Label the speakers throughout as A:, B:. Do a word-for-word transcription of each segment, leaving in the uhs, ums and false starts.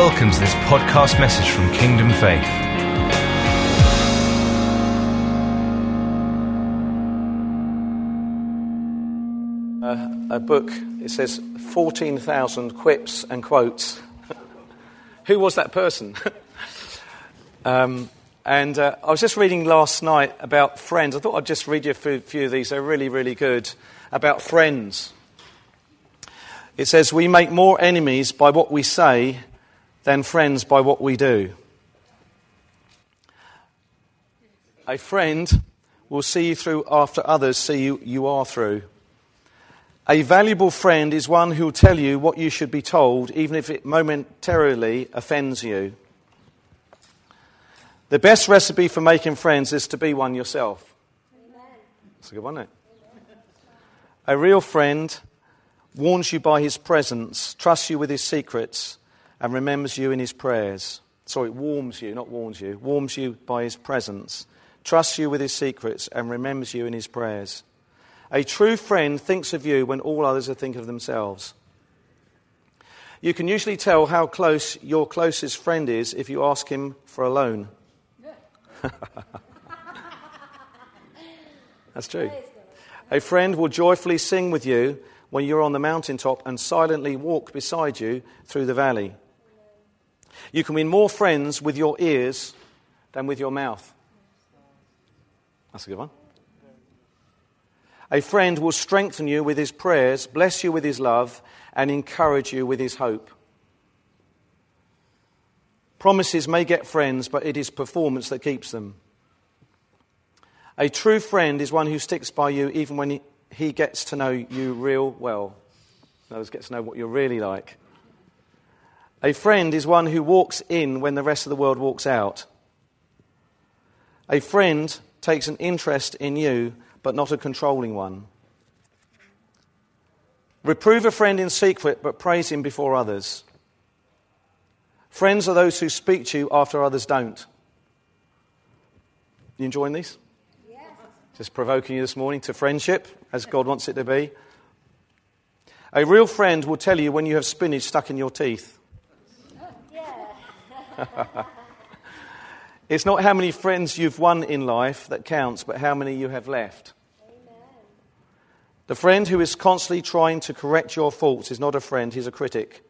A: Welcome to this podcast message from Kingdom Faith.
B: Uh, a book, it says fourteen thousand quips and quotes. Who was that person? um, and uh, I was just reading last night about friends. I thought I'd just read you a few, few of these. They're really, really good. About friends. It says, we make more enemies by what we say than friends by what we do. A friend will see you through after others see you, you are through. A valuable friend is one who will tell you what you should be told, even if it momentarily offends you. The best recipe for making friends is to be one yourself. Amen. That's a good one, isn't it? A real friend warns you by his presence, trusts you with his secrets, and remembers you in his prayers. Sorry, warms you, not warns you. Warms you by his presence, trusts you with his secrets, and remembers you in his prayers. A true friend thinks of you when all others are thinking of themselves. You can usually tell how close your closest friend is if you ask him for a loan. That's true. A friend will joyfully sing with you when you're on the mountaintop and silently walk beside you through the valley. You can win more friends with your ears than with your mouth. That's a good one. A friend will strengthen you with his prayers, bless you with his love, and encourage you with his hope. Promises may get friends, but it is performance that keeps them. A true friend is one who sticks by you even when he, he gets to know you real well. In other words, gets to know what you're really like. A friend is one who walks in when the rest of the world walks out. A friend takes an interest in you, but not a controlling one. Reprove a friend in secret, but praise him before others. Friends are those who speak to you after others don't. You enjoying these? Yes. Just provoking you this morning to friendship, as God wants it to be. A real friend will tell you when you have spinach stuck in your teeth. Yeah. It's not how many friends you've won in life that counts, but how many you have left. Amen. The friend who is constantly trying to correct your faults is not a friend, he's a critic.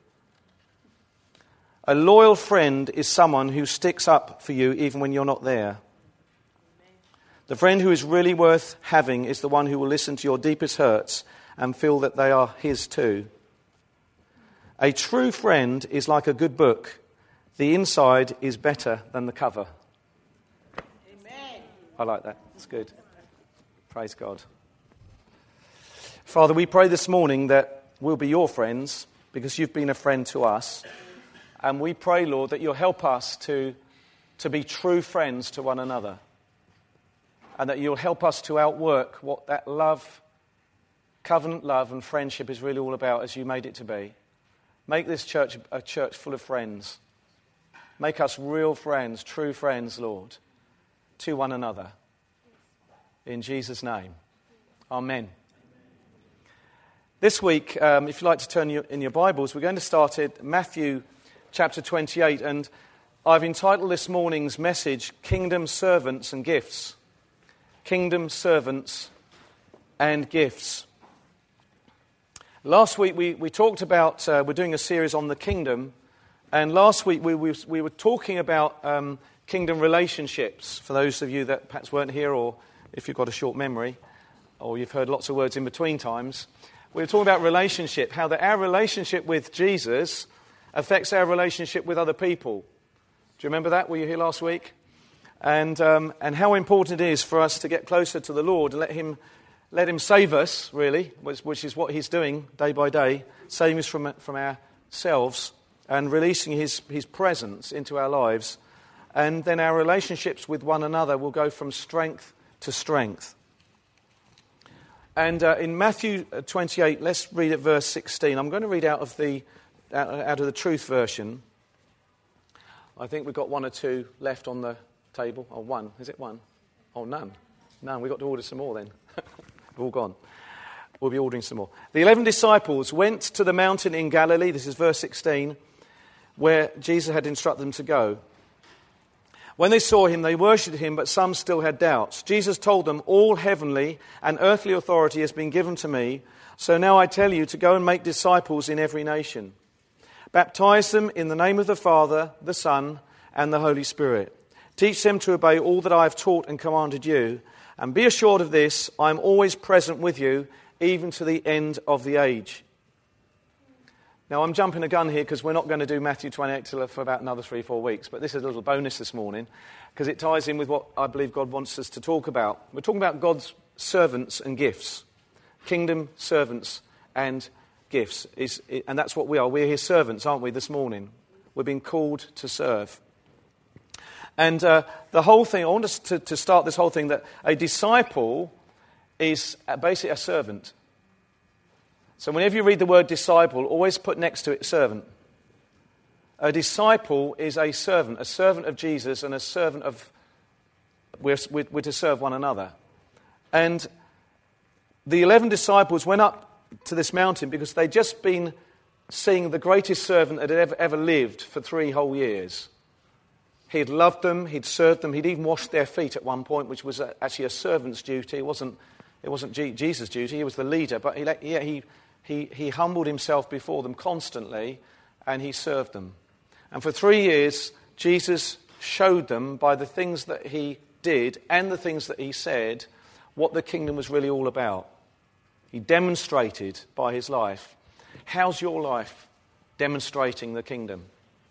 B: A loyal friend is someone who sticks up for you even when you're not there. The friend who is really worth having is the one who will listen to your deepest hurts and feel that they are his too. A true friend is like a good book. The inside is better than the cover. Amen. I like that. It's good. Praise God. Father, we pray this morning that we'll be your friends because you've been a friend to us. And we pray, Lord, that you'll help us to, to be true friends to one another. And that you'll help us to outwork what that love, covenant love and friendship is really all about as you made it to be. Make this church a church full of friends. Make us real friends, true friends, Lord, to one another. In Jesus' name. Amen. This week, um, if you'd like to turn your, in your Bibles, we're going to start at Matthew chapter twenty-eight. And I've entitled this morning's message, Kingdom Servants and Gifts. Kingdom Servants and Gifts. Last week we, we talked about, uh, we're doing a series on the kingdom. And last week we, we, we were talking about um, kingdom relationships, for those of you that perhaps weren't here, or if you've got a short memory, or you've heard lots of words in between times. We were talking about relationship, how that our relationship with Jesus affects our relationship with other people. Do you remember that? Were you here last week? And um, and how important it is for us to get closer to the Lord and let Him let Him save us, really, which, which is what He's doing day by day, saving us from from ourselves. And releasing his, his presence into our lives. And then our relationships with one another will go from strength to strength. And uh, in Matthew twenty-eight, let's read at verse sixteen. I'm going to read out of the out, out of the Truth version. I think we've got one or two left on the table. Oh, one. Is it one? Oh, none. None. We've got to order some more then. They're all gone. We'll be ordering some more. The eleven disciples went to the mountain in Galilee. This is verse sixteen. where Jesus had instructed them to go. When they saw him, they worshipped him, but some still had doubts. Jesus told them, "All heavenly and earthly authority has been given to me, so now I tell you to go and make disciples in every nation. Baptize them in the name of the Father, the Son, and the Holy Spirit. Teach them to obey all that I have taught and commanded you, and be assured of this, I am always present with you, even to the end of the age." Now, I'm jumping a gun here because we're not going to do Matthew twenty-eight till for about another three, four weeks. But this is a little bonus this morning because it ties in with what I believe God wants us to talk about. We're talking about God's servants and gifts. Kingdom servants and gifts. Is, and that's what we are. We're his servants, aren't we, this morning? We're being called to serve. And uh, the whole thing, I want us to, to start this whole thing that a disciple is basically a servant. So whenever you read the word disciple, always put next to it servant. A disciple is a servant, a servant of Jesus and a servant of, we're, we're to serve one another. And the eleven disciples went up to this mountain because they'd just been seeing the greatest servant that had ever, ever lived for three whole years. He'd loved them, he'd served them, he'd even washed their feet at one point, which was actually a servant's duty. It wasn't, it wasn't Jesus' duty, he was the leader, but he, yeah, he He, he humbled himself before them constantly, and he served them. And for three years, Jesus showed them by the things that he did and the things that he said what the kingdom was really all about. He demonstrated by his life. How's your life demonstrating the kingdom?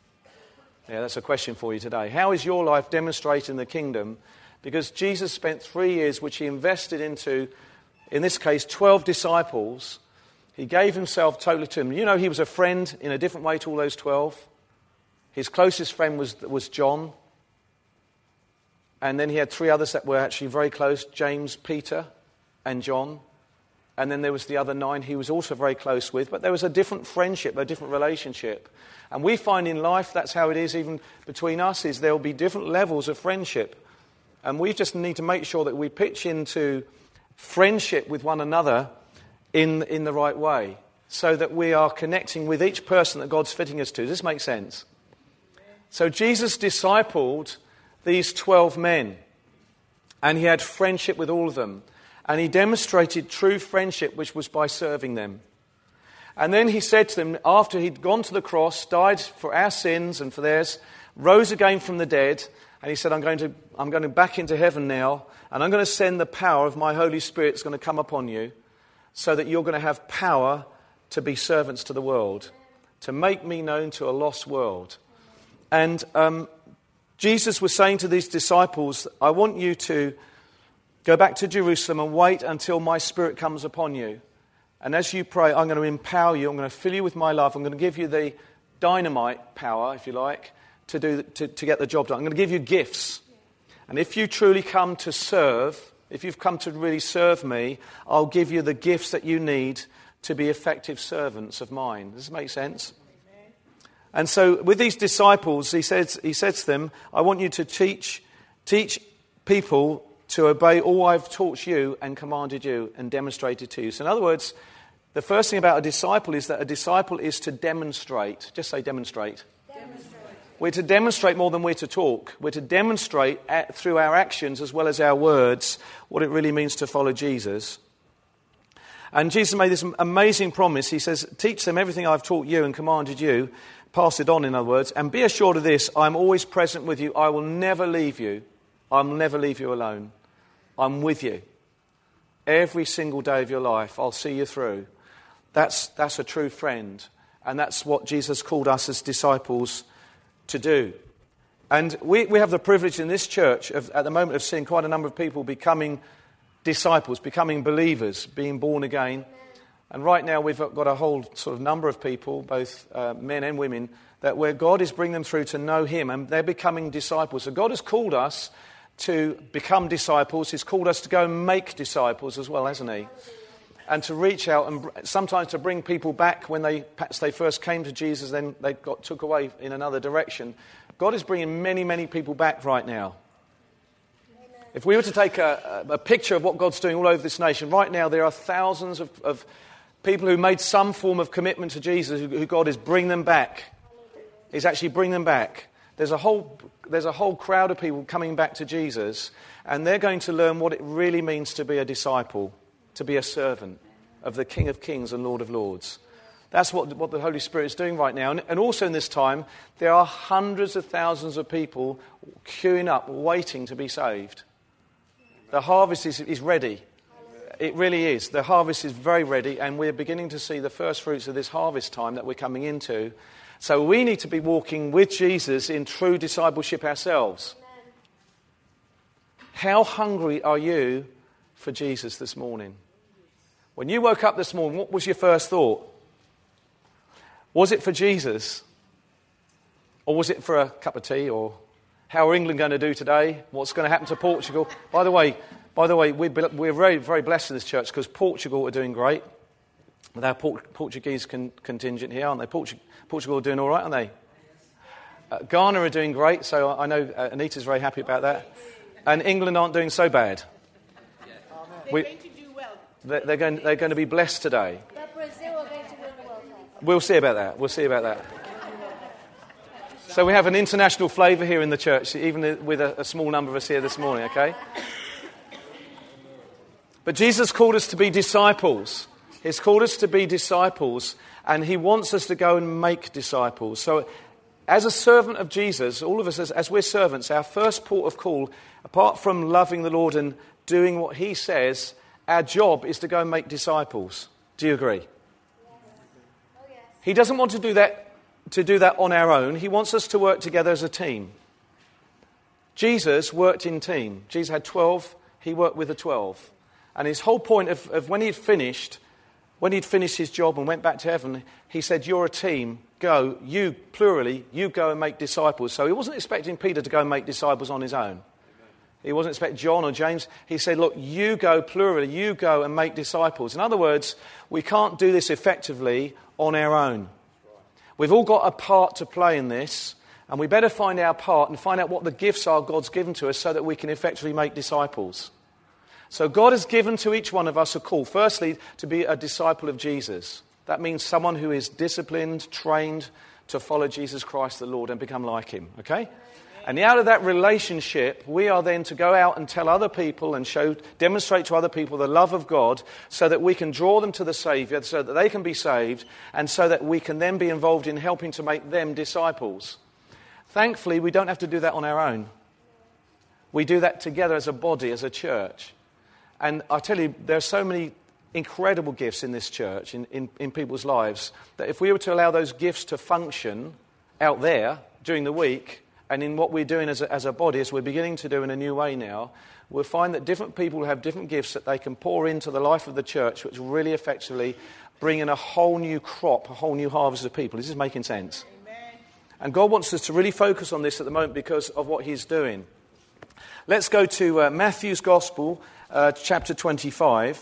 B: Yeah, that's a question for you today. How is your life demonstrating the kingdom? Because Jesus spent three years, which he invested into, in this case, twelve disciples. He gave himself totally to them. You know, he was a friend in a different way to all those twelve. His closest friend was, was John. And then he had three others that were actually very close, James, Peter, and John. And then there was the other nine he was also very close with. But there was a different friendship, a different relationship. And we find in life that's how it is even between us, is there will be different levels of friendship. And we just need to make sure that we pitch into friendship with one another in in the right way, so that we are connecting with each person that God's fitting us to. Does this make sense? So Jesus discipled these twelve men, and he had friendship with all of them, and he demonstrated true friendship, which was by serving them. And then he said to them, after he'd gone to the cross, died for our sins and for theirs, rose again from the dead, and he said, I'm going to I'm going to back into heaven now, and I'm going to send the power of my Holy Spirit that's going to come upon you, so that you're going to have power to be servants to the world, to make me known to a lost world. And um, Jesus was saying to these disciples, I want you to go back to Jerusalem and wait until my Spirit comes upon you. And as you pray, I'm going to empower you, I'm going to fill you with my love, I'm going to give you the dynamite power, if you like, to, do to, to get the job done. I'm going to give you gifts. And if you truly come to serve, if you've come to really serve me, I'll give you the gifts that you need to be effective servants of mine. Does this make sense? Amen. And so with these disciples, he says, he says to them, I want you to teach, teach people to obey all I've taught you and commanded you and demonstrated to you. So in other words, the first thing about a disciple is that a disciple is to demonstrate. Just say demonstrate. Demonstrate. We're to demonstrate more than we're to talk. We're to demonstrate at, through our actions as well as our words what it really means to follow Jesus. And Jesus made this amazing promise. He says, teach them everything I've taught you and commanded you. Pass it on, in other words. And be assured of this, I'm always present with you. I will never leave you. I'll never leave you alone. I'm with you. Every single day of your life, I'll see you through. That's, that's a true friend. And that's what Jesus called us as disciples to do. And we, we have the privilege in this church of, at the moment, of seeing quite a number of people becoming disciples, becoming believers, being born again. And right now we've got a whole sort of number of people, both uh, men and women, that where God is bringing them through to know him, and they're becoming disciples. So God has called us to become disciples. He's called us to go and make disciples as well, hasn't he? And to reach out and sometimes to bring people back when they perhaps they first came to Jesus, then they got took away in another direction. God is bringing many, many people back right now. Amen. If we were to take a, a picture of what God's doing all over this nation, right now there are thousands of, of people who made some form of commitment to Jesus, who, who God is bringing them back. is actually bring them back. There's a whole, there's a whole crowd of people coming back to Jesus, and they're going to learn what it really means to be a disciple, to be a servant of the King of Kings and Lord of Lords. That's what, what the Holy Spirit is doing right now. And, and also in this time, there are hundreds of thousands of people queuing up, waiting to be saved. The harvest is, is ready. It really is. The harvest is very ready, and we're beginning to see the first fruits of this harvest time that we're coming into. So we need to be walking with Jesus in true discipleship ourselves. Amen. How hungry are you for Jesus this morning? When you woke up this morning, what was your first thought? Was it for Jesus? Or was it for a cup of tea? Or how are England going to do today? What's going to happen to Portugal? By the way, by the way, we're, we're very, very blessed in this church because Portugal are doing great. With our Port- Portuguese con- contingent here, aren't they? Portu- Portugal are doing all right, aren't they? Uh, Ghana are doing great, so I know uh, Anita's very happy about that. And England aren't doing so bad.
C: They're
B: we,
C: going to do well.
B: They're, they're, going, they're going to be blessed today.
D: But Brazil are going to win the World Cup.
B: We'll see about that. We'll see about that. So we have an international flavour here in the church, even with a, a small number of us here this morning, okay? But Jesus called us to be disciples. He's called us to be disciples, and he wants us to go and make disciples. So as a servant of Jesus, all of us as, as we're servants, our first port of call, apart from loving the Lord and doing what he says, our job is to go and make disciples. Do you agree? He doesn't want to do that, to do that on our own. He wants us to work together as a team. Jesus worked in team. Jesus had twelve, he worked with the twelve. And his whole point of, of when he'd finished... When he'd finished his job and went back to heaven, he said, you're a team, go, you, plurally, you go and make disciples. So he wasn't expecting Peter to go and make disciples on his own. Amen. He wasn't expecting John or James. He said, look, you go, plurally, you go and make disciples. In other words, we can't do this effectively on our own. We've all got a part to play in this, and we better find our part and find out what the gifts are God's given to us so that we can effectively make disciples. So God has given to each one of us a call, firstly, to be a disciple of Jesus. That means someone who is disciplined, trained to follow Jesus Christ the Lord and become like him, okay? And out of that relationship, we are then to go out and tell other people and show, demonstrate to other people the love of God so that we can draw them to the Saviour, so that they can be saved, and so that we can then be involved in helping to make them disciples. Thankfully, we don't have to do that on our own. We do that together as a body, as a church. And I tell you, there are so many incredible gifts in this church, in, in, in people's lives, that if we were to allow those gifts to function out there during the week, and in what we're doing as a, as a body, as we're beginning to do in a new way now, we'll find that different people have different gifts that they can pour into the life of the church, which really effectively bring in a whole new crop, a whole new harvest of people. Is this making sense? Amen. And God wants us to really focus on this at the moment because of what he's doing. Let's go to uh, Matthew's Gospel, Uh, chapter twenty-five.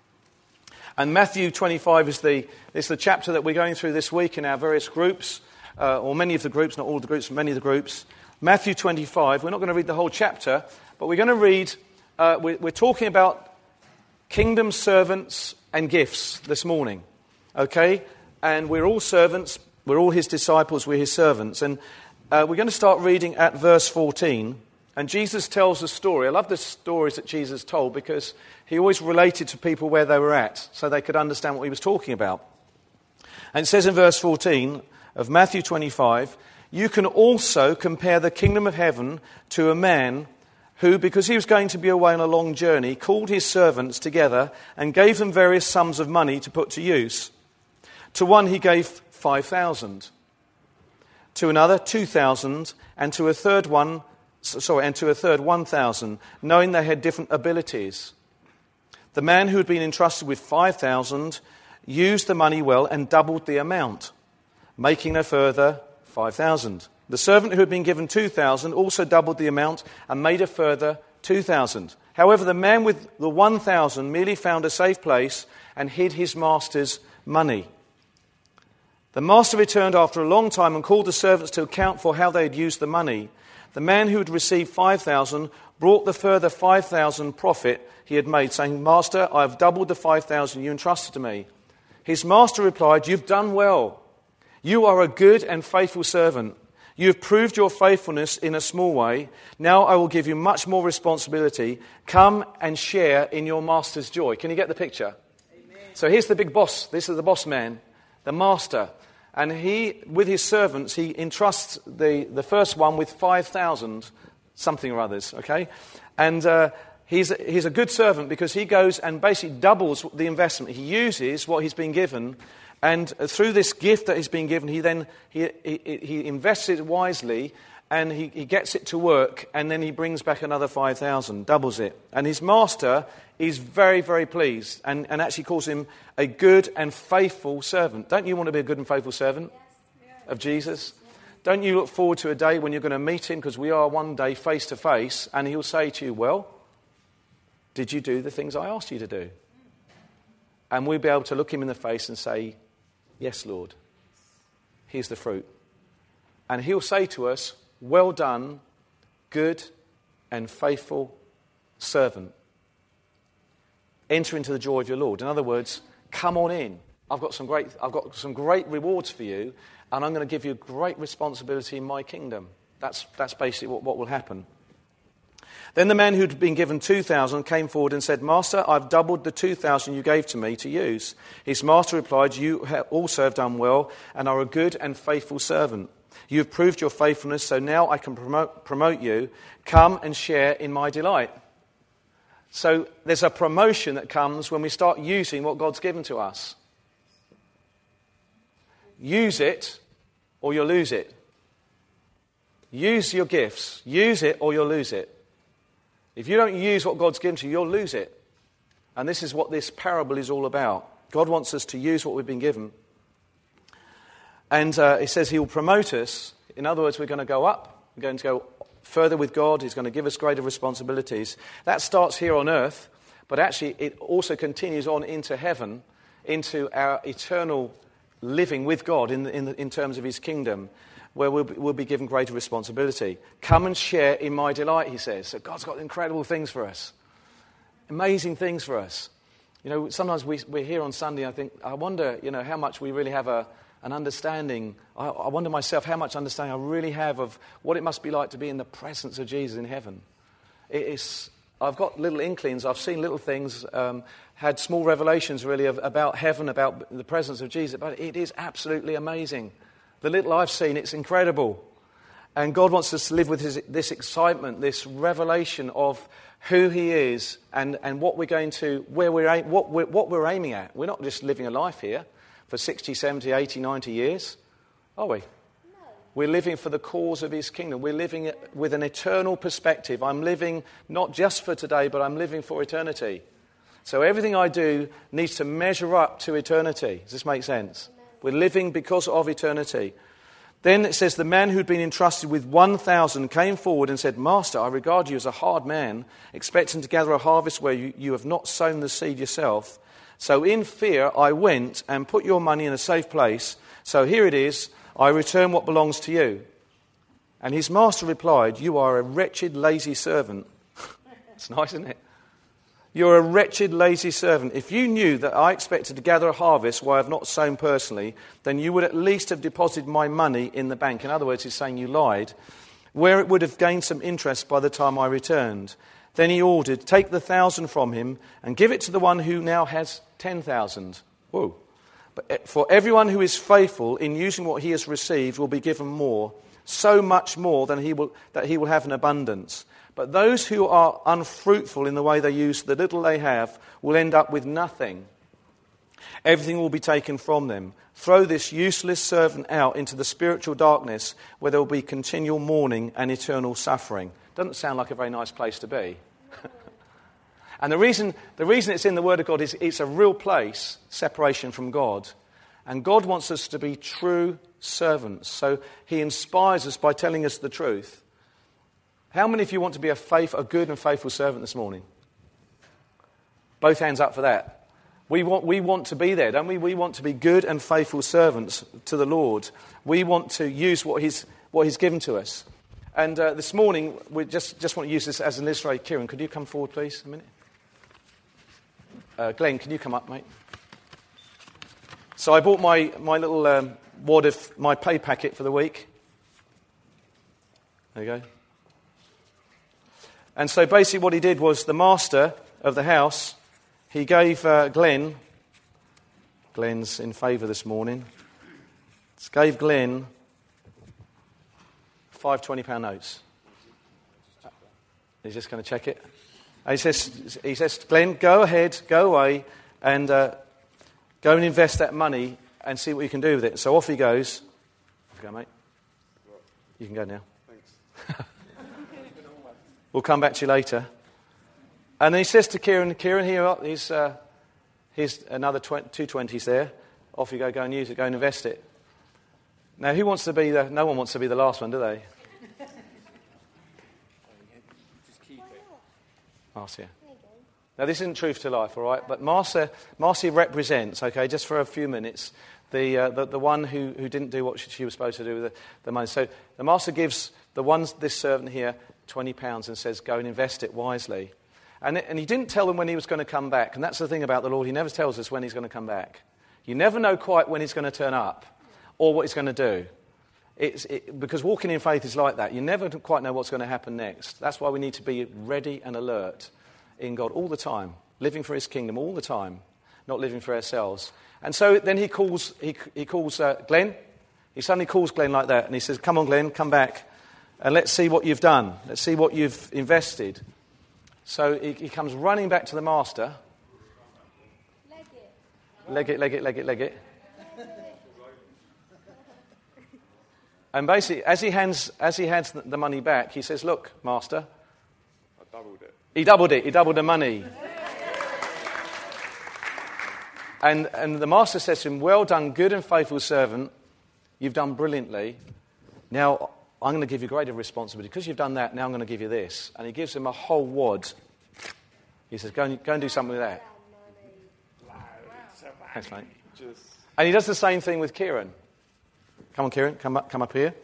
B: And Matthew twenty-five is the, is the chapter that we're going through this week in our various groups, uh, or many of the groups, not all of the groups, many of the groups. Matthew twenty-five, we're not going to read the whole chapter, but we're going to read, uh, we're, we're talking about kingdom servants and gifts this morning, okay? And we're all servants, we're all his disciples, we're his servants. And uh, we're going to start reading at verse fourteen. And Jesus tells a story. I love the stories that Jesus told because he always related to people where they were at so they could understand what he was talking about. And it says in verse fourteen of Matthew twenty-five, you can also compare the kingdom of heaven to a man who, because he was going to be away on a long journey, called his servants together and gave them various sums of money to put to use. To one he gave five thousand, to another two thousand, and to a third one Sorry, and to a third one thousand, knowing they had different abilities. The man who had been entrusted with five thousand used the money well and doubled the amount, making a further five thousand. The servant who had been given two thousand also doubled the amount and made a further two thousand. However, the man with the one thousand merely found a safe place and hid his master's money. The master returned after a long time and called the servants to account for how they had used the money. The man who had received five thousand brought the further five thousand profit he had made, saying, Master, I have doubled the five thousand you entrusted to me. His master replied, You've done well. You are a good and faithful servant. You have proved your faithfulness in a small way. Now I will give you much more responsibility. Come and share in your master's joy." Can you get the picture? Amen. So here's the big boss. This is the boss man, the master. And he, with his servants, he entrusts the, the first one with five thousand something or others, okay? And uh, he's, he's a good servant because he goes and basically doubles the investment. He uses what he's been given, and through this gift that he's been given, he then he, he, he invests it wisely, and he, he gets it to work, and then he brings back another five thousand, doubles it. And his master is very, very pleased, and, and actually calls him a good and faithful servant. Don't you want to be a good and faithful servant of Jesus? Don't you look forward to a day when you're going to meet him, because we are one day face to face, and he'll say to you, "Well, did you do the things I asked you to do?" And we'll be able to look him in the face and say, "Yes, Lord, here's the fruit." And he'll say to us, "Well done, good and faithful servant. Enter into the joy of your Lord." In other words, come on in. I've got some great, I've got some great rewards for you, and I'm going to give you great responsibility in my kingdom. That's that's basically what, what will happen. Then the man who'd been given two thousand came forward and said, "Master, I've doubled the two thousand you gave to me to use." His master replied, "You also have done well and are a good and faithful servant. You have proved your faithfulness, so now I can promote, promote you. Come and share in my delight." So there's a promotion that comes when we start using what God's given to us. Use it or you'll lose it. Use your gifts. Use it or you'll lose it. If you don't use what God's given to you, you'll lose it. And this is what this parable is all about. God wants us to use what we've been given. And uh, he says he will promote us. In other words, we're going to go up. We're going to go further with God. He's going to give us greater responsibilities. That starts here on earth, but actually it also continues on into heaven, into our eternal living with God in, in, in terms of his kingdom, where we'll be, we'll be given greater responsibility. Come and share in my delight, he says. So God's got incredible things for us. Amazing things for us. You know, sometimes we, we're here on Sunday, I think, I wonder, you know, how much we really have a an understanding. I, I wonder myself how much understanding I really have of what it must be like to be in the presence of Jesus in heaven. It is, I've got little inklings, I've seen little things, um, had small revelations really of, about heaven, about the presence of Jesus, but it is absolutely amazing. The little I've seen, it's incredible. And God wants us to live with his, this excitement, this revelation of who he is and, and what we're going to, where we're, what we're, what we're aiming at. We're not just living a life here for sixty, seventy, eighty, ninety years, are we? No. We're living for the cause of his kingdom. We're living with an eternal perspective. I'm living not just for today, but I'm living for eternity. So everything I do needs to measure up to eternity. Does this make sense? Amen. We're living because of eternity. Then it says, the man who'd been entrusted with one thousand came forward and said, "Master, I regard you as a hard man, expecting to gather a harvest where you, you have not sown the seed yourself. So in fear I went and put your money in a safe place. So here it is, I return what belongs to you." And his master replied, "You are a wretched, lazy servant." It's nice, isn't it? "You're a wretched, lazy servant. If you knew that I expected to gather a harvest where I have not sown personally, then you would at least have deposited my money in the bank." In other words, he's saying you lied, "where it would have gained some interest by the time I returned." Then he ordered, "Take the thousand from him and give it to the one who now has ten thousand. Whoa. "But for everyone who is faithful in using what he has received will be given more, so much more than he will, that he will have in abundance. But those who are unfruitful in the way they use the little they have will end up with nothing. Everything will be taken from them. Throw this useless servant out into the spiritual darkness where there will be continual mourning and eternal suffering." Doesn't sound like a very nice place to be. And the reason the reason it's in the Word of God is it's a real place, separation from God. And God wants us to be true servants. So he inspires us by telling us the truth. How many of you want to be a faith, a good and faithful servant this morning? Both hands up for that. We want, we want to be there, don't we? We want to be good and faithful servants to the Lord. We want to use what he's, what he's given to us. And uh, this morning, we just, just want to use this as an illustration. Kieran, could you come forward, please, a minute? Uh, Glenn, can you come up, mate? So I bought my, my little um, wad of my pay packet for the week. There you go. And so basically what he did was the master of the house, he gave uh, Glenn, Glenn's in favour this morning, gave Glenn five twenty pound notes. He's just going to check it. And he says, he says, Glenn, go ahead, go away, and uh, go and invest that money and see what you can do with it. So off he goes. Off you go, mate. You can go now. Thanks. We'll come back to you later. And then he says to Kieran, Kieran, here, here's, uh, here's another tw- two twenties there. Off you go, go and use it, go and invest it. Now, who wants to be the... No one wants to be the last one, do they?
C: Just keep it.
B: Marcia. Now, this isn't truth to life, all right? But Marcia, Marcia represents, okay, just for a few minutes, the uh, the, the one who, who didn't do what she, she was supposed to do with the, the money. So the master gives the one, this servant here, twenty pounds and says, go and invest it wisely. And, and he didn't tell them when he was going to come back. And that's the thing about the Lord. He never tells us when he's going to come back. You never know quite when he's going to turn up or what he's going to do. It's, it, because walking in faith is like that. You never quite know what's going to happen next. That's why we need to be ready and alert in God all the time, living for his kingdom all the time, not living for ourselves. And so then he calls, he, he calls uh, Glenn. He suddenly calls Glenn like that, and he says, come on, Glenn, come back, and let's see what you've done. Let's see what you've invested. So he, he comes running back to the master.
D: Leg it.
B: Leg it, leg it, leg it, leg it. And basically, as he hands as he hands the money back, he says, look, master.
C: I doubled it.
B: He doubled it. He doubled the money. And, and the master says to him, well done, good and faithful servant. You've done brilliantly. Now, I'm going to give you greater responsibility. Because you've done that, now I'm going to give you this. And he gives him a whole wad. He says, go and, go and do something with that. Thanks, mate. And he does the same thing with Kieran. Come on, Kieran, come up, come up here.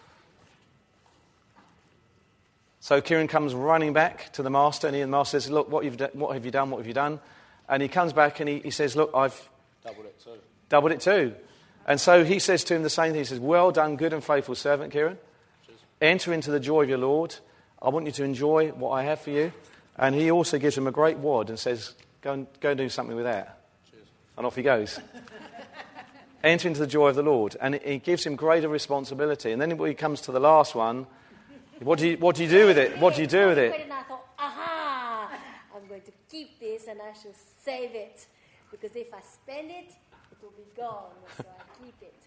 B: So Kieran comes running back to the master, and he, the master says, look, what, you've do, what have you done, what have you done? And he comes back and he, he says, look, I've
C: Doubled it too.
B: doubled it too. And so he says to him the same thing. He says, well done, good and faithful servant, Kieran. Cheers. Enter into the joy of your Lord. I want you to enjoy what I have for you. And he also gives him a great wad and says, go and, go and do something with that.
C: Cheers.
B: And off he goes. Enter into the joy of the Lord. And he gives him greater responsibility. And then when he comes to the last one, what do you, what do, you do with it? What do you do with it?
D: And I thought, aha, I'm going to keep this and I shall save it. Because if I spend it, it will be gone. So I keep it.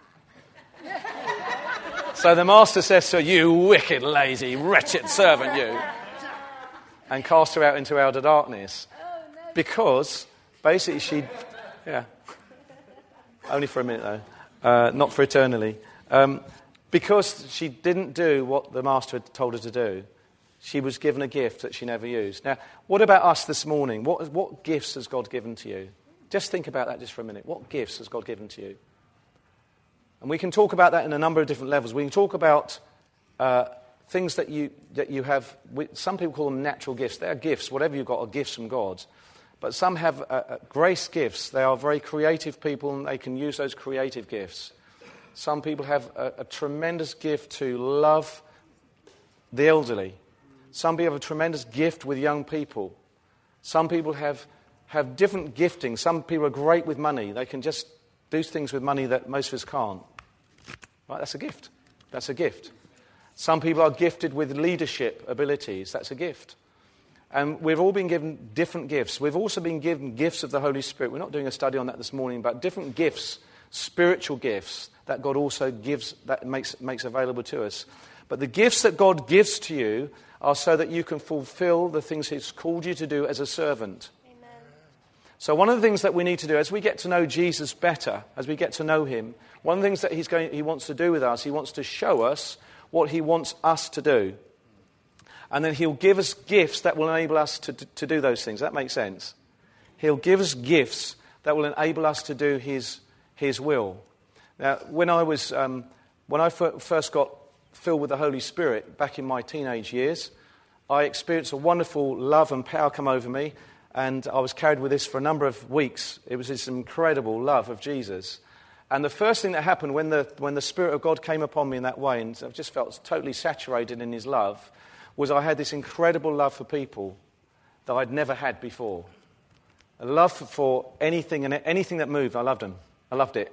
D: Aha.
B: So the master says to her, you wicked, lazy, wretched servant, you. And cast her out into outer darkness.
D: Oh, no.
B: Because, basically, she... Yeah. Only for a minute, though. Uh, not for eternally. Um, because she didn't do what the master had told her to do, she was given a gift that she never used. Now, what about us this morning? What, what gifts has God given to you? Just think about that just for a minute. What gifts has God given to you? And we can talk about that in a number of different levels. We can talk about uh, things that you that you have. Some people call them natural gifts. They are gifts. Whatever you've got are gifts from God. But some have uh, uh, grace gifts. They are very creative people, and they can use those creative gifts. Some people have a, a tremendous gift to love the elderly. Some people have a tremendous gift with young people. Some people have, have different giftings. Some people are great with money. They can just do things with money that most of us can't. Right? That's a gift. That's a gift. Some people are gifted with leadership abilities. That's a gift. And we've all been given different gifts. We've also been given gifts of the Holy Spirit. We're not doing a study on that this morning, but different gifts, spiritual gifts that God also gives, that makes, makes available to us. But the gifts that God gives to you are so that you can fulfill the things He's called you to do as a servant.
D: Amen.
B: So one of the things that we need to do as we get to know Jesus better, as we get to know Him, one of the things that He's going, He wants to do with us, He wants to show us what He wants us to do. And then He'll give us gifts that will enable us to, to, to do those things. That makes sense. He'll give us gifts that will enable us to do His, his will. Now, when I was, um, when I f- first got filled with the Holy Spirit back in my teenage years, I experienced a wonderful love and power come over me, and I was carried with this for a number of weeks. It was this incredible love of Jesus. And the first thing that happened when the, when the Spirit of God came upon me in that way, and I just felt totally saturated in his love, was I had this incredible love for people that I'd never had before. A love for anything and anything that moved. I loved them. I loved it.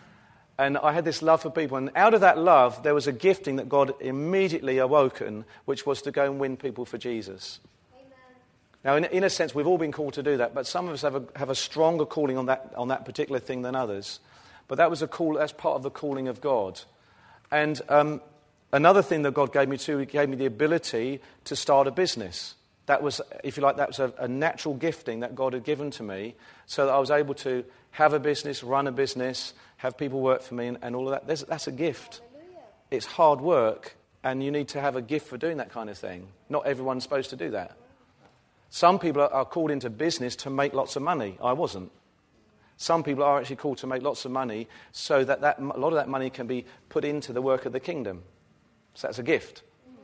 B: And I had this love for people. And out of that love, there was a gifting that God immediately awoken, which was to go and win people for Jesus. Amen. Now, in, in a sense, we've all been called to do that, but some of us have a, have a stronger calling on that, on that particular thing than others. But that was a call, that's part of the calling of God. And um, another thing that God gave me too, He gave me the ability to start a business. That was, if you like, that was a, a natural gifting that God had given to me, so that I was able to have a business, run a business, have people work for me, and, and all of that. There's, that's a gift. Hallelujah. It's hard work, and you need to have a gift for doing that kind of thing. Not everyone's supposed to do that. Some people are, are called into business to make lots of money. I wasn't. Some people are actually called to make lots of money so that, that a lot of that money can be put into the work of the kingdom. So that's a gift.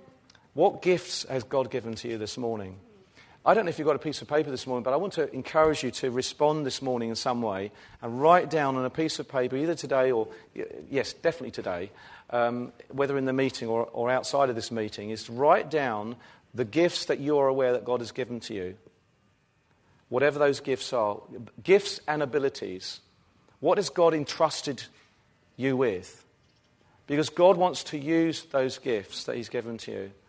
B: What gifts has God given to you this morning? I don't know if you've got a piece of paper this morning, but I want to encourage you to respond this morning in some way and write down on a piece of paper, either today or, yes, definitely today, um, whether in the meeting or, or outside of this meeting, is to write down the gifts that you are aware that God has given to you. Whatever those gifts are, gifts and abilities. What has God entrusted you with? Because God wants to use those gifts that He's given to you.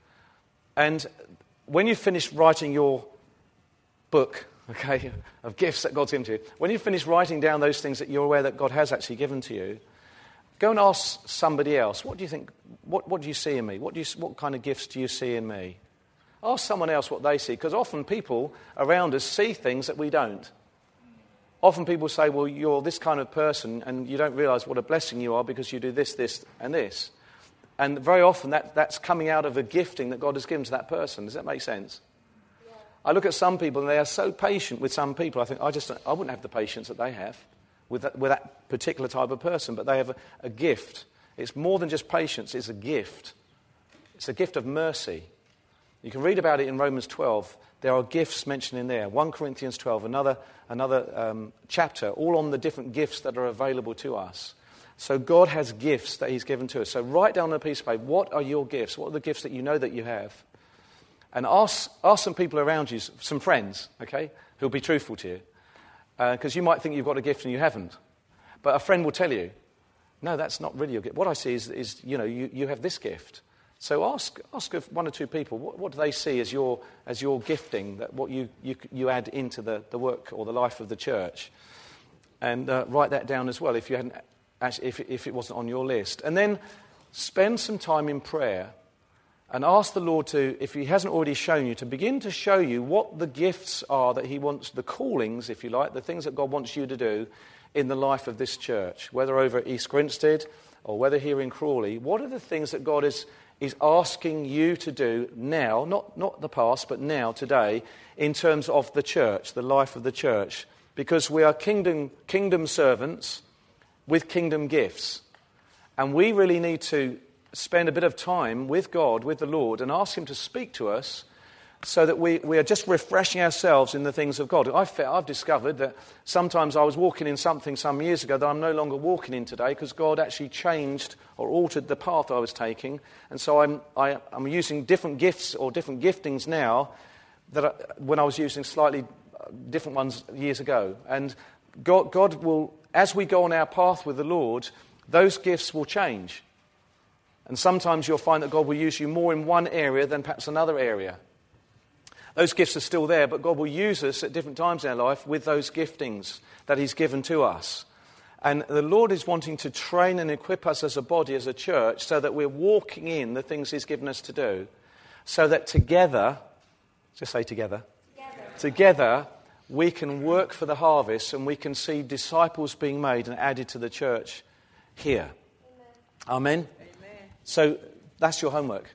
B: And when you finish writing your book, okay, of gifts that God's given to you, when you finish writing down those things that you're aware that God has actually given to you, go and ask somebody else, what do you think, what, what do you see in me? What, do you, what kind of gifts do you see in me? Ask someone else what they see, because often people around us see things that we don't. Often people say, well, you're this kind of person, and you don't realise what a blessing you are because you do this, this, and this. And very often that, that's coming out of a gifting that God has given to that person. Does that make sense? Yeah. I look at some people and they are so patient with some people. I think, I just I wouldn't have the patience that they have with that, with that particular type of person. But they have a, a gift. It's more than just patience. It's a gift. It's a gift of mercy. You can read about it in Romans twelve. There are gifts mentioned in there. First Corinthians twelve, another, another um, chapter, all on the different gifts that are available to us. So God has gifts that He's given to us. So write down on a piece of paper, what are your gifts? What are the gifts that you know that you have? And ask ask some people around you, some friends, okay, who'll be truthful to you. Because uh, you might think you've got a gift and you haven't. But a friend will tell you, no, that's not really your gift. What I see is, is you know, you, you have this gift. So ask ask one or two people, what, what do they see as your as your gifting, that what you, you, you add into the, the work or the life of the church? And uh, write that down as well if you hadn't... Actually, if, if it wasn't on your list. And then spend some time in prayer and ask the Lord to, if He hasn't already shown you, to begin to show you what the gifts are that He wants, the callings, if you like, the things that God wants you to do in the life of this church, whether over at East Grinstead or whether here in Crawley. What are the things that God is, is asking you to do now, not, not the past, but now, today, in terms of the church, the life of the church? Because we are kingdom kingdom servants with kingdom gifts. And we really need to spend a bit of time with God, with the Lord, and ask Him to speak to us so that we, we are just refreshing ourselves in the things of God. I've, I've discovered that sometimes I was walking in something some years ago that I'm no longer walking in today because God actually changed or altered the path I was taking. And so I'm, I, I'm using different gifts or different giftings now that I, when I was using slightly different ones years ago. And God, God will... As we go on our path with the Lord, those gifts will change. And sometimes you'll find that God will use you more in one area than perhaps another area. Those gifts are still there, but God will use us at different times in our life with those giftings that He's given to us. And the Lord is wanting to train and equip us as a body, as a church, so that we're walking in the things He's given us to do. So that together, just say together, together, together we can work for the harvest and we can see disciples being made and added to the church here. Amen? Amen? Amen. So that's your homework.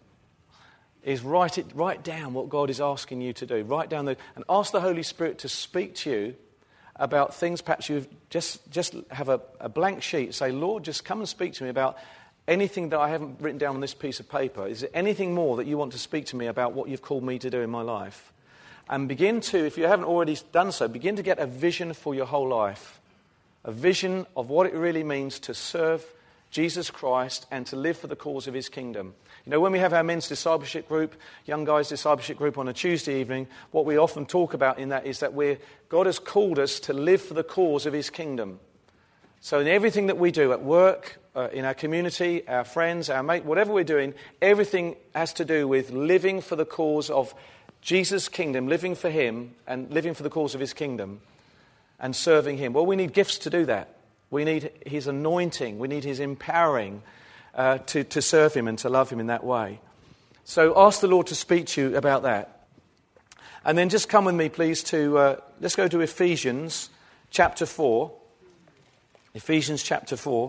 B: Is write it, write down what God is asking you to do. Write down the, and ask the Holy Spirit to speak to you about things perhaps you just just have a, a blank sheet. Say, Lord, just come and speak to me about anything that I haven't written down on this piece of paper. Is there anything more that you want to speak to me about what you've called me to do in my life? And begin to, if you haven't already done so, begin to get a vision for your whole life. a vision of what it really means to serve Jesus Christ and to live for the cause of his kingdom. You know, when we have our men's discipleship group, young guys discipleship group on a Tuesday evening, what we often talk about in that is that we're, God has called us to live for the cause of his kingdom. So in everything that we do at work, uh, in our community, our friends, our mate, whatever we're doing, everything has to do with living for the cause of Jesus' kingdom, living for him and living for the cause of his kingdom and serving him. Well, we need gifts to do that. We need his anointing. We need his empowering uh, to, to serve him and to love him in that way. So ask the Lord to speak to you about that. And then just come with me, please, to, uh, let's go to Ephesians chapter four. Ephesians chapter four.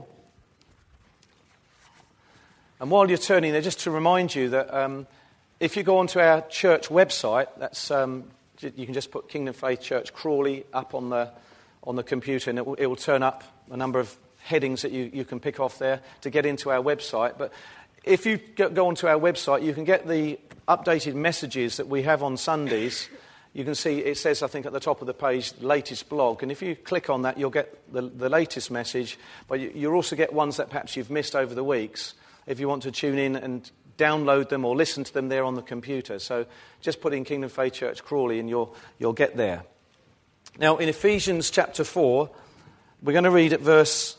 B: And while you're turning there, just to remind you that um, if you go onto our church website, that's um, you can just put Kingdom Faith Church Crawley up on the on the computer, and it will, it will turn up a number of headings that you, you can pick off there to get into our website. But if you go onto our website, you can get the updated messages that we have on Sundays. You can see it says, I think, at the top of the page, latest blog. And if you click on that, you'll get the, the latest message. But you, you'll also get ones that perhaps you've missed over the weeks if you want to tune in and download them or listen to them there on the computer. So just put in Kingdom Faith Church Crawley and you'll, you'll get there. Now, in Ephesians chapter four, we're going to read at verse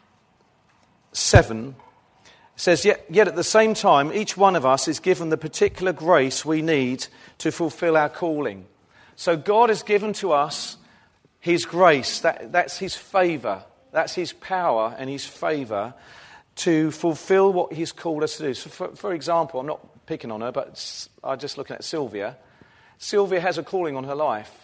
B: seven. It says, yet, yet at the same time, each one of us is given the particular grace we need to fulfill our calling. So God has given to us his grace. That, that's his favour. That's his power and his favour to fulfill what he's called us to do. So, for, for example, I'm not picking on her, but I'm just looking at Sylvia. Sylvia has a calling on her life.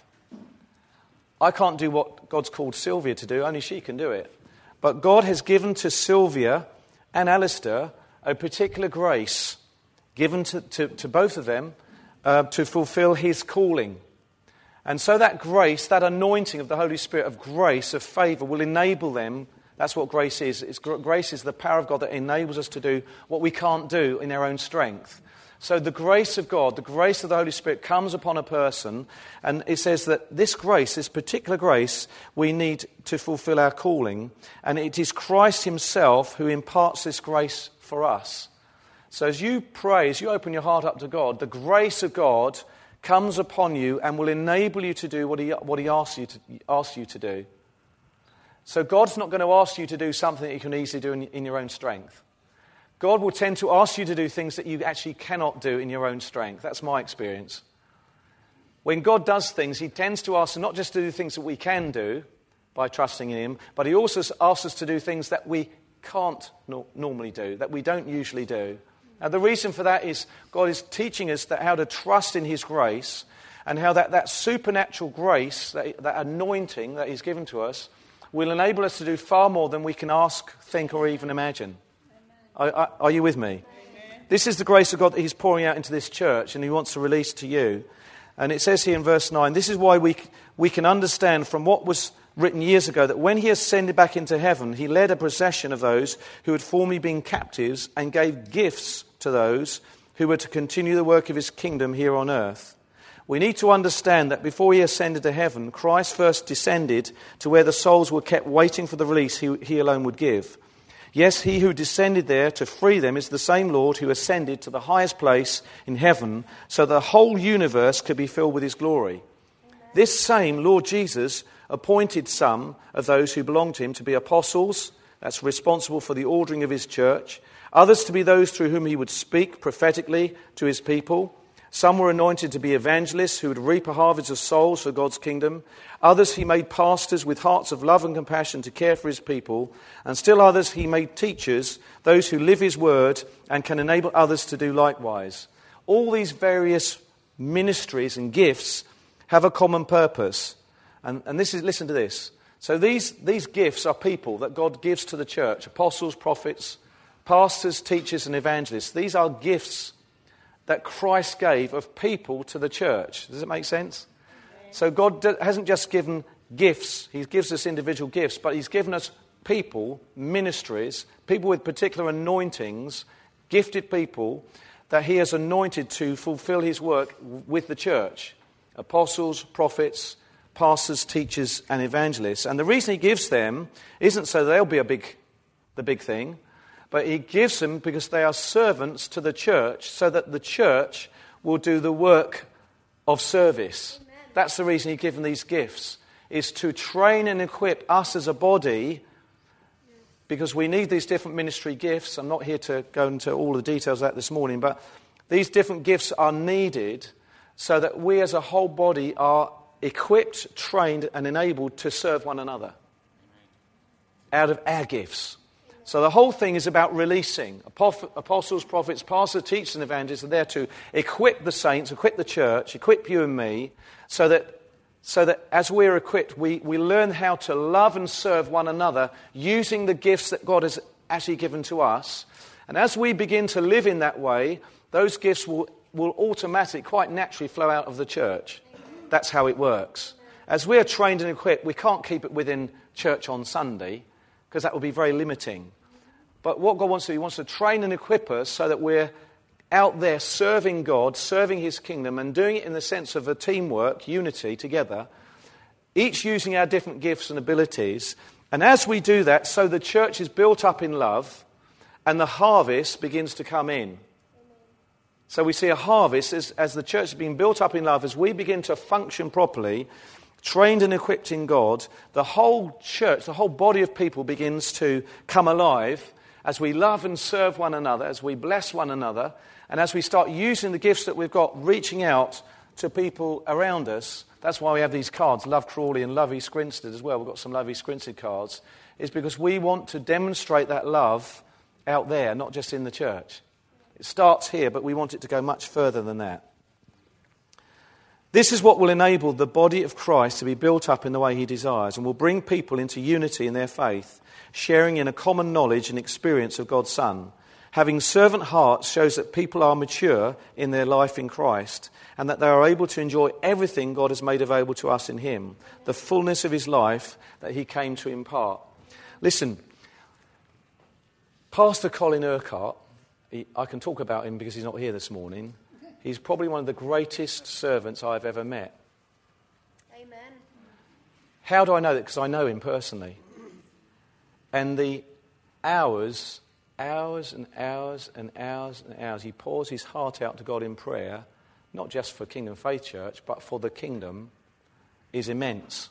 B: I can't do what God's called Sylvia to do, only she can do it. But God has given to Sylvia and Alistair a particular grace given to, to, to both of them uh, to fulfill his calling. And so that grace, that anointing of the Holy Spirit of grace, of favour, will enable them. That's what grace is. It's, grace is the power of God that enables us to do what we can't do in our own strength. So the grace of God, the grace of the Holy Spirit comes upon a person, and it says that this grace, this particular grace, we need to fulfill our calling, and it is Christ himself who imparts this grace for us. So as you pray, as you open your heart up to God, the grace of God comes upon you and will enable you to do what he, what he asks you to, asks you to do. So God's not going to ask you to do something that you can easily do in, in your own strength. God will tend to ask you to do things that you actually cannot do in your own strength. That's my experience. When God does things, he tends to ask us not just to do things that we can do by trusting in him, but he also asks us to do things that we can't no- normally do, that we don't usually do. And the reason for that is God is teaching us that how to trust in his grace, and how that, that supernatural grace, that, that anointing that he's given to us, will enable us to do far more than we can ask, think, or even imagine. Are, are you with me? Amen. This is the grace of God that he's pouring out into this church and he wants to release to you. And it says here in verse nine, this is why we, we can understand from what was written years ago that when he ascended back into heaven, he led a procession of those who had formerly been captives and gave gifts to those who were to continue the work of his kingdom here on earth. We need to understand that before he ascended to heaven, Christ first descended to where the souls were kept waiting for the release he, he alone would give. Yes, he who descended there to free them is the same Lord who ascended to the highest place in heaven so the whole universe could be filled with his glory. Amen. This same Lord Jesus appointed some of those who belonged to him to be apostles, that's responsible for the ordering of his church, others to be those through whom he would speak prophetically to his people. Some were anointed to be evangelists who would reap a harvest of souls for God's kingdom. Others he made pastors with hearts of love and compassion to care for his people. And still others he made teachers, those who live his word and can enable others to do likewise. All these various ministries and gifts have a common purpose. And, and this is, listen to this. So these, these gifts are people that God gives to the church. Apostles, prophets, pastors, teachers and evangelists. These are gifts that Christ gave of people to the church. Does it make sense? Amen. So God hasn't just given gifts. He gives us individual gifts, but he's given us people, ministries, people with particular anointings, gifted people that he has anointed to fulfill his work with the church. Apostles, prophets, pastors, teachers, and evangelists. And the reason he gives them isn't so they'll be a big, the big thing, but he gives them because they are servants to the church, so that the church will do the work of service. Amen. That's the reason he given these gifts, is to train and equip us as a body, because we need these different ministry gifts. I'm not here to go into all the details of that this morning, but these different gifts are needed so that we as a whole body are equipped, trained, and enabled to serve one another out of our gifts. So the whole thing is about releasing. Apostles, prophets, pastors, teachers, and evangelists are there to equip the saints, equip the church, equip you and me, so that so that as we're equipped, we, we learn how to love and serve one another using the gifts that God has actually given to us. And as we begin to live in that way, those gifts will, will automatically, quite naturally, flow out of the church. That's how it works. As we're trained and equipped, we can't keep it within church on Sunday, because that would be very limiting. But what God wants to do, he wants to train and equip us so that we're out there serving God, serving his kingdom, and doing it in the sense of a teamwork, unity, together, each using our different gifts and abilities. And as we do that, so the church is built up in love, and the harvest begins to come in. So we see a harvest as, as the church is being built up in love, as we begin to function properly, trained and equipped in God, the whole church, the whole body of people begins to come alive as we love and serve one another, as we bless one another, and as we start using the gifts that we've got, reaching out to people around us. That's why we have these cards, Love Crawley and Love East Grinstead as well. We've got some Love East Grinstead cards. Is because we want to demonstrate that love out there, not just in the church. It starts here, but we want it to go much further than that. This is what will enable the body of Christ to be built up in the way he desires, and will bring people into unity in their faith, sharing in a common knowledge and experience of God's Son. Having servant hearts shows that people are mature in their life in Christ, and that they are able to enjoy everything God has made available to us in him, the fullness of his life that he came to impart. Listen, Pastor Colin Urquhart, he, I can talk about him because he's not here this morning. He's probably one of the greatest servants I've ever met.
D: Amen.
B: How do I know that? Because I know him personally. And the hours, hours and hours and hours and hours, he pours his heart out to God in prayer, not just for Kingdom Faith Church, but for the kingdom, is immense.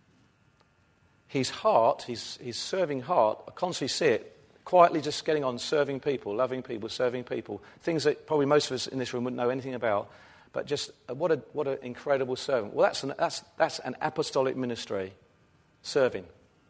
B: His heart, his, his serving heart, I constantly see it, quietly just getting on, serving people, loving people, serving people. Things that probably most of us in this room wouldn't know anything about. But just, what a what an incredible servant. Well, that's an, that's, that's an apostolic ministry, serving.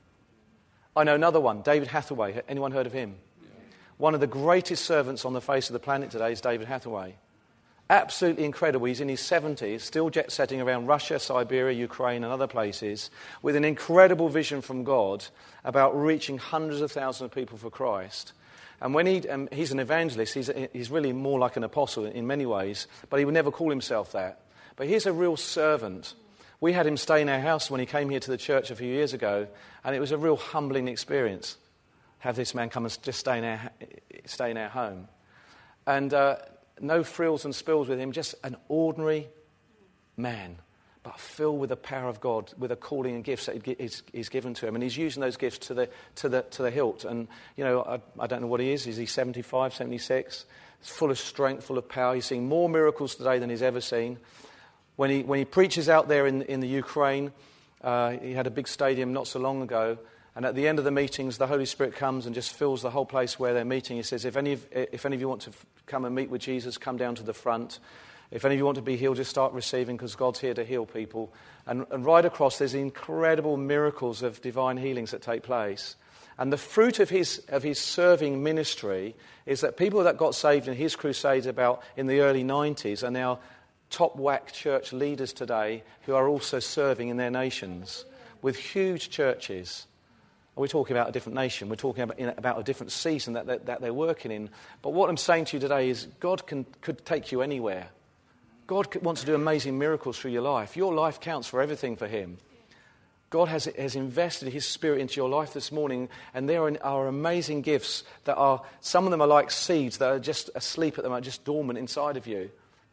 B: I know another one, David Hathaway. Anyone heard of him? Yeah. One of the greatest servants on the face of the planet today is David Hathaway. Absolutely incredible. He's in his seventies, still jet-setting around Russia, Siberia, Ukraine and other places, with an incredible vision from God about reaching hundreds of thousands of people for Christ. And when he, um, he's an evangelist, he's, he's really more like an apostle in many ways, but he would never call himself that. But he's a real servant. We had him stay in our house when he came here to the church a few years ago, and it was a real humbling experience. Have this man come and just stay in our, stay in our home. And uh, no frills and spills with him, just an ordinary man, but filled with the power of God, with a calling and gifts that he's, he's given to him. And he's using those gifts to the to the, to the hilt. And, you know, I, I don't know what he is. Is he seventy-five, seventy-six? He's full of strength, full of power. He's seeing more miracles today than he's ever seen. When he when he preaches out there in, in the Ukraine, uh, he had a big stadium not so long ago. And at the end of the meetings, the Holy Spirit comes and just fills the whole place where they're meeting. He says, if any of, if any of you want to f- come and meet with Jesus, come down to the front. If any of you want to be healed, just start receiving, because God's here to heal people. And, and right across, there's incredible miracles of divine healings that take place. And the fruit of his of his serving ministry is that people that got saved in his crusades about in the early nineties are now top whack church leaders today who are also serving in their nations with huge churches. We're talking about a different nation. We're talking about, in, about a different season that, that, that they're working in. But what I'm saying to you today is God can, could take you anywhere. God could, wants to do amazing miracles through your life. Your life counts for everything for him. God has, has invested his Spirit into your life this morning, and there are, are amazing gifts that are, some of them are like seeds that are just asleep at the moment, just dormant inside of you.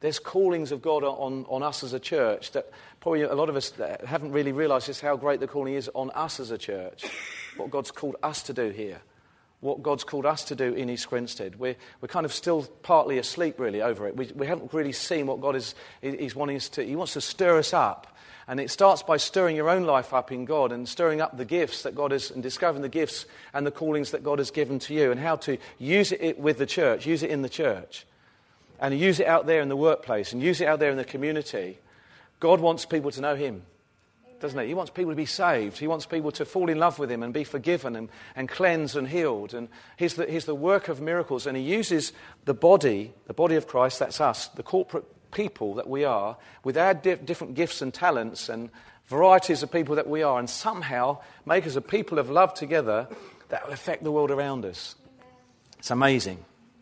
B: There's callings of God on, on us as a church that probably a lot of us haven't really realised just how great the calling is on us as a church. What God's called us to do here. What God's called us to do in East Grinstead. We're, we're kind of still partly asleep really over it. We, we haven't really seen what God is he's wanting us to. He wants to stir us up. And it starts by stirring your own life up in God and stirring up the gifts that God has, and discovering the gifts and the callings that God has given to you and how to use it with the church, use it in the church. And use it out there in the workplace and use it out there in the community. God wants people to know him, doesn't he? He wants people to be saved. He wants people to fall in love with him and be forgiven and, and cleansed and healed. And he's the, he's the work of miracles. And he uses the body, the body of Christ, that's us, the corporate people that we are, with our di- different gifts and talents and varieties of people that we are, and somehow make us a people of love together that will affect the world around us. It's amazing.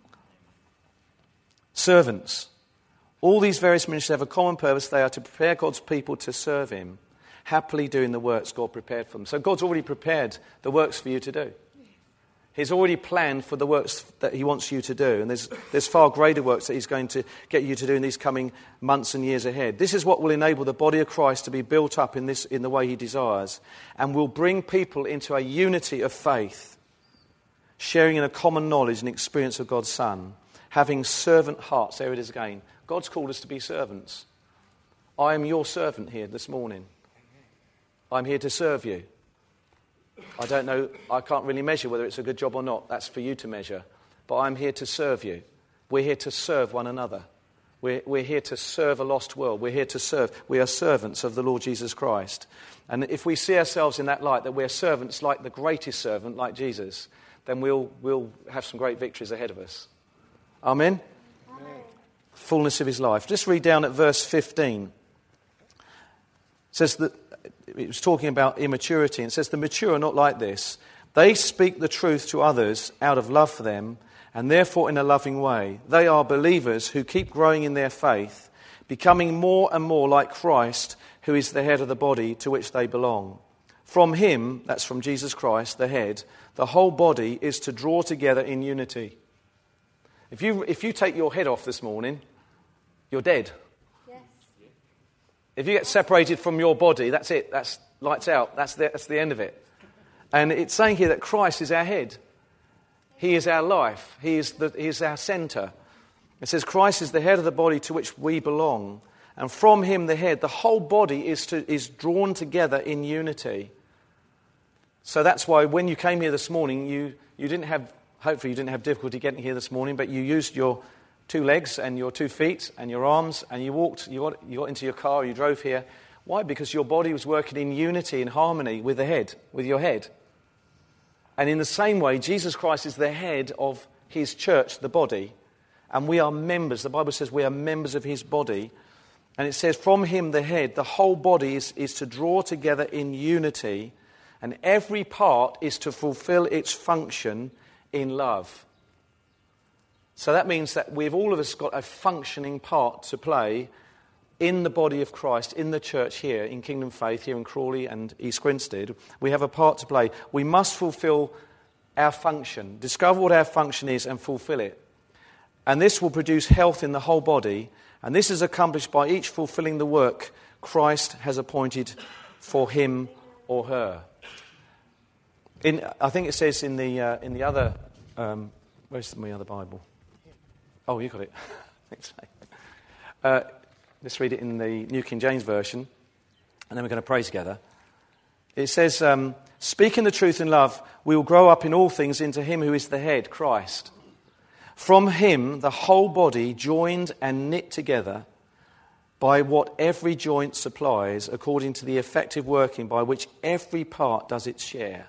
B: Servants. All these various ministries have a common purpose. They are to prepare God's people to serve him, happily doing the works God prepared for them. So God's already prepared the works for you to do. He's already planned for the works that he wants you to do. And there's, there's far greater works that he's going to get you to do in these coming months and years ahead. This is what will enable the body of Christ to be built up in, this, in the way he desires, and will bring people into a unity of faith, sharing in a common knowledge and experience of God's Son, having servant hearts. There it is again. God's called us to be servants. I am your servant here this morning. I'm here to serve you. I don't know, I can't really measure whether it's a good job or not. That's for you to measure. But I'm here to serve you. We're here to serve one another. We're, we're here to serve a lost world. We're here to serve. We are servants of the Lord Jesus Christ. And if we see ourselves in that light, that we're servants like the greatest servant, like Jesus, then we'll, we'll have some great victories ahead of us. Amen? Amen? Fullness of his life. Just read down at verse fifteen. It says that it was talking about immaturity. And it says, the mature are not like this. They speak the truth to others out of love for them, and therefore in a loving way. They are believers who keep growing in their faith, becoming more and more like Christ, who is the head of the body to which they belong. From him, that's from Jesus Christ, the head, the whole body is to draw together in unity. If you, if you take your head off this morning, you're dead.
D: Yes.
B: If you get separated from your body, that's it. That's lights out. That's the, that's the end of it. And it's saying here that Christ is our head. He is our life. He is, the, he is our centre. It says Christ is the head of the body to which we belong. And from him, the head, the whole body is, to, is drawn together in unity. So that's why when you came here this morning, you, you didn't have... Hopefully you didn't have difficulty getting here this morning, but you used your two legs and your two feet and your arms, and you walked, you got, you got into your car, you drove here. Why? Because your body was working in unity, in harmony with the head, with your head. And in the same way, Jesus Christ is the head of his church, the body, and we are members. The Bible says we are members of his body. And it says from him, the head, the whole body is, is to draw together in unity, and every part is to fulfill its function in love. So that means that we've all of us got a functioning part to play in the body of Christ, in the church here, in Kingdom Faith, here in Crawley and East Grinstead. We have a part to play. We must fulfill our function, discover what our function is and fulfill it. And this will produce health in the whole body, and this is accomplished by each fulfilling the work Christ has appointed for him or her. In, I think it says in the uh, in the other, um, where's my other Bible? Oh, you got it. Thanks. Uh, let's read it in the New King James Version, and then we're going to pray together. It says, um, speaking the truth in love, we will grow up in all things into him who is the head, Christ. From him, the whole body, joined and knit together by what every joint supplies, according to the effective working by which every part does its share,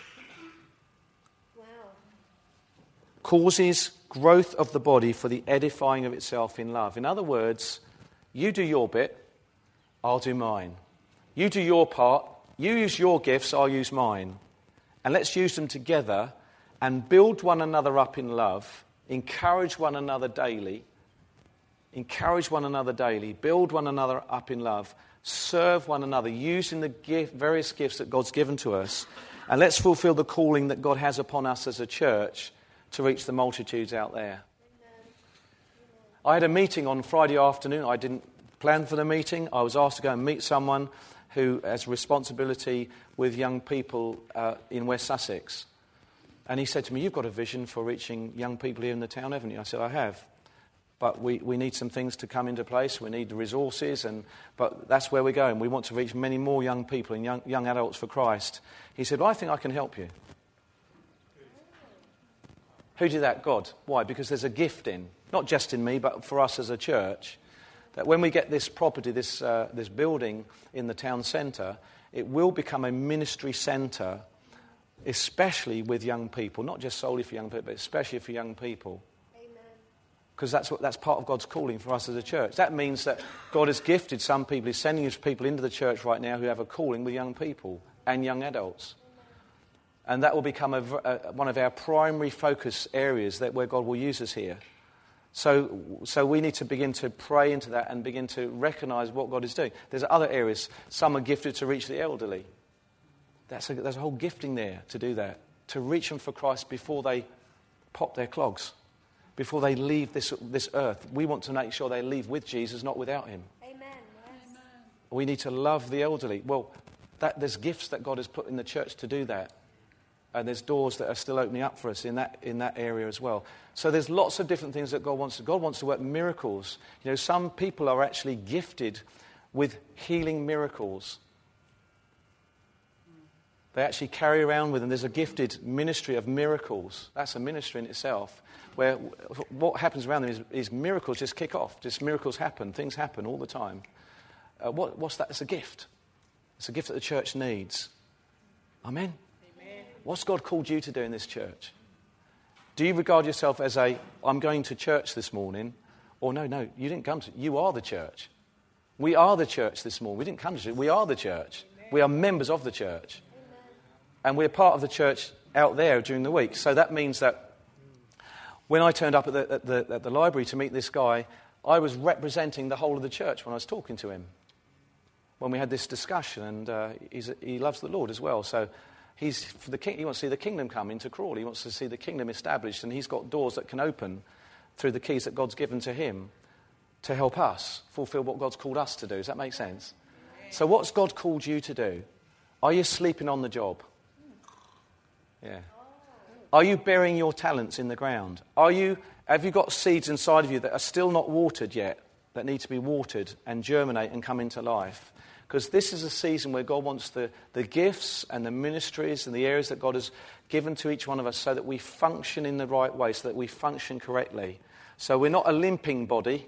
B: causes growth of the body for the edifying of itself in love. In other words, you do your bit, I'll do mine. You do your part, you use your gifts, I'll use mine. And let's use them together and build one another up in love, encourage one another daily, encourage one another daily, build one another up in love, serve one another, using the gift, various gifts that God's given to us, and let's fulfill the calling that God has upon us as a church to reach the multitudes out there. I had a meeting on Friday afternoon. I didn't plan for the meeting. I was asked to go and meet someone who has responsibility with young people uh, in West Sussex. And he said to me, you've got a vision for reaching young people here in the town, haven't you? I said, I have. But we, we need some things to come into place. We need the resources, and but that's where we're going. We want to reach many more young people and young, young adults for Christ. He said, well, I think I can help you. Who did that? God. Why? Because there's a gift in, not just in me, but for us as a church, that when we get this property, this, uh, this building in the town centre, it will become a ministry centre, especially with young people, not just solely for young people, but especially for young people. Because that's what, that's part of God's calling for us as a church. That means that God has gifted some people, He's sending His people into the church right now who have a calling with young people and young adults. And that will become a, a, one of our primary focus areas that where God will use us here. So, so we need to begin to pray into that and begin to recognise what God is doing. There's other areas. Some are gifted to reach the elderly. That's a, there's a whole gifting there to do that, to reach them for Christ before they pop their clogs. Before they leave this this earth. We want to make sure they leave with Jesus, not without Him.
D: Amen. Yes.
B: We need to love the elderly. Well, that, there's gifts that God has put in the church to do that. And there's doors that are still opening up for us in that in that area as well. So there's lots of different things that God wants to God wants to work miracles. You know, some people are actually gifted with healing miracles. They actually carry around with them. There's a gifted ministry of miracles. That's a ministry in itself. Where what happens around them is, is miracles just kick off. Just miracles happen. Things happen all the time. Uh, what, what's that? It's a gift. It's a gift that the church needs. Amen? Amen. What's God called you to do in this church? Do you regard yourself as a, I'm going to church this morning? Or no, no, you didn't come to, you are the church. We are the church this morning. We didn't come to church. We are the church. Amen. We are members of the church. Amen. And we're part of the church out there during the week. So that means that when I turned up at the, at, the, at the library to meet this guy, I was representing the whole of the church when I was talking to him. When we had this discussion, and uh, he's, he loves the Lord as well. So he's for the king, he wants to see the kingdom come into Crawley. He wants to see the kingdom established, and he's got doors that can open through the keys that God's given to him to help us fulfill what God's called us to do. Does that make sense? So what's God called you to do? Are you sleeping on the job? Yeah. Are you burying your talents in the ground? Are you, have you got seeds inside of you that are still not watered yet, that need to be watered and germinate and come into life? Because this is a season where God wants the, the gifts and the ministries and the areas that God has given to each one of us so that we function in the right way, so that we function correctly. So we're not a limping body.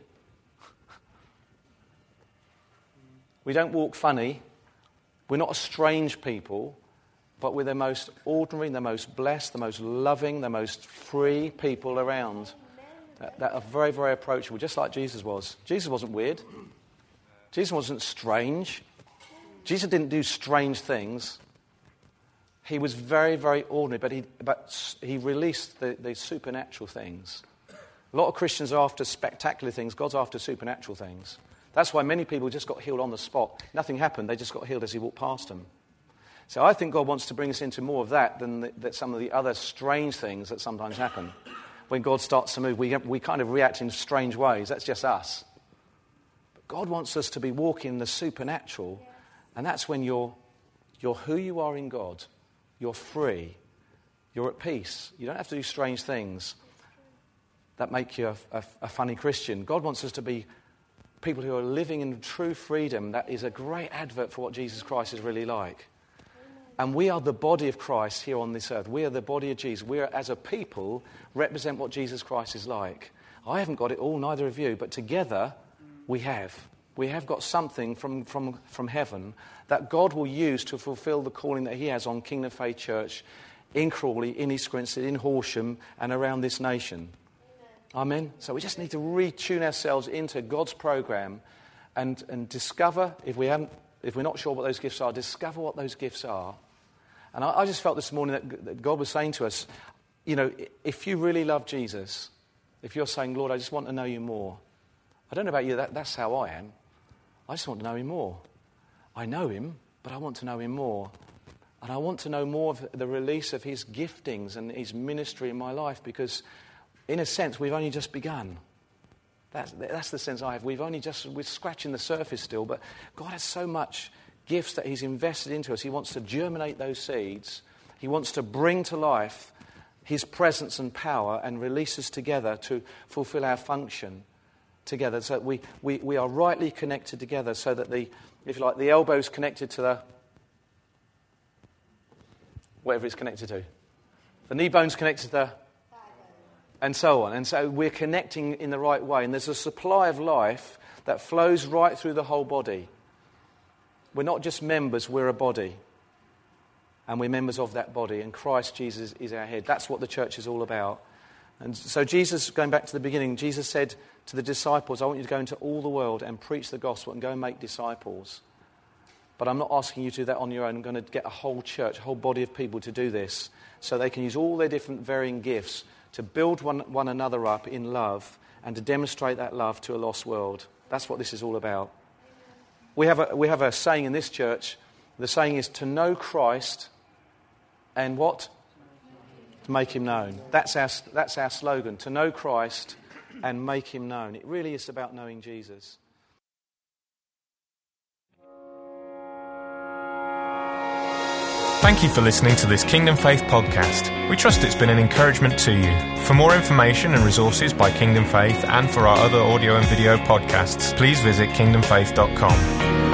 B: We don't walk funny. We're not a strange people. But we're the most ordinary, the most blessed, the most loving, the most free people around that, that are very, very approachable, just like Jesus was. Jesus wasn't weird. Jesus wasn't strange. Jesus didn't do strange things. He was very, very ordinary, but he, but he released the, the supernatural things. A lot of Christians are after spectacular things. God's after supernatural things. That's why many people just got healed on the spot. Nothing happened. They just got healed as he walked past them. So I think God wants to bring us into more of that than the, that some of the other strange things that sometimes happen. When God starts to move, we, we kind of react in strange ways. That's just us. But God wants us to be walking in the supernatural, and that's when you're, you're who you are in God. You're free. You're at peace. You don't have to do strange things that make you a, a, a funny Christian. God wants us to be people who are living in true freedom. That is a great advert for what Jesus Christ is really like. And we are the body of Christ here on this earth. We are the body of Jesus. We are, as a people, represent what Jesus Christ is like. I haven't got it all, neither of you, but together we have. We have got something from, from, from heaven that God will use to fulfill the calling that he has on Kingdom Faith Church in Crawley, in East Grinstead, in Horsham, and around this nation. Amen. Amen. So we just need to retune ourselves into God's program and, and discover, if we haven't, if we're not sure what those gifts are, discover what those gifts are. And I, I just felt this morning that, that God was saying to us, you know, if you really love Jesus, if you're saying, Lord, I just want to know you more. I don't know about you, that, that's how I am. I just want to know him more. I know him, but I want to know him more. And I want to know more of the release of his giftings and his ministry in my life, because in a sense, we've only just begun. That's, that's the sense I have. We've only just, we're scratching the surface still, but God has so much gifts that he's invested into us. He wants to germinate those seeds. He wants to bring to life his presence and power and release us together to fulfill our function together. So that we, we, we are rightly connected together so that the, if you like, the elbow's connected to the, whatever it's connected to. The knee bone's connected to the, and so on. And so we're connecting in the right way. And there's a supply of life that flows right through the whole body. We're not just members, we're a body. And we're members of that body. And Christ Jesus is our head. That's what the church is all about. And so Jesus, going back to the beginning, Jesus said to the disciples, I want you to go into all the world and preach the gospel and go and make disciples. But I'm not asking you to do that on your own. I'm going to get a whole church, a whole body of people to do this so they can use all their different varying gifts to build one, one another up in love and to demonstrate that love to a lost world. That's what this is all about. We have a, we have a saying in this church. The saying is to know Christ and what? To make him known. That's our, that's our slogan, to know Christ and make him known. It really is about knowing Jesus.
A: Thank you for listening to this Kingdom Faith podcast. We trust it's been an encouragement to you. For more information and resources by Kingdom Faith and for our other audio and video podcasts, please visit kingdom faith dot com.